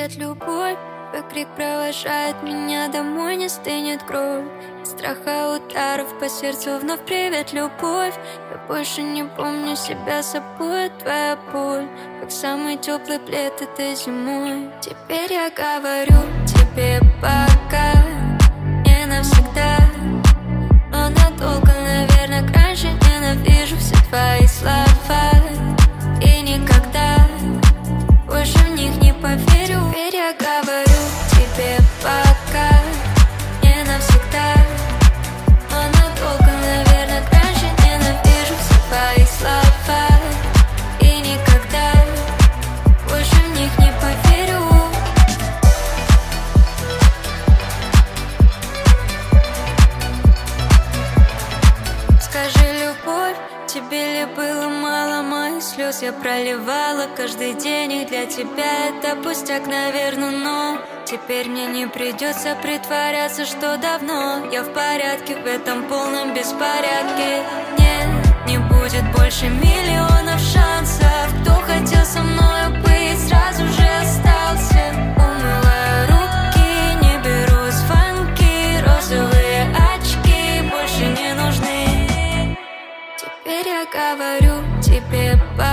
привет, любовь. Твой крик провожает меня домой, не стынет кровь. От страха ударов по сердцу вновь привет, любовь. Я больше не помню себя собой, твоя боль как самый теплый плед этой зимой. Теперь я говорю тебе пока, не навсегда, но надолго, наверное, раньше ненавижу все твои слова. И никогда больше в них не поверю. Теперь я говорю тебе пока, не навсегда, но надолго, наверное, раньше ненавижу все твои слова. И никогда больше в них не поверю. Скажи, любовь, тебе ли было мало моих слез? Я проливала каждый день, и для тебя это пустяк, наверное, но теперь мне не придется притворяться, что давно я в порядке в этом полном беспорядке. Нет, не будет больше миллионов шансов. Кто хотел со мной быть, сразу же остался. Умываю руки, не беру звонки, розовые очки больше не нужны. Теперь я говорю тебе пока.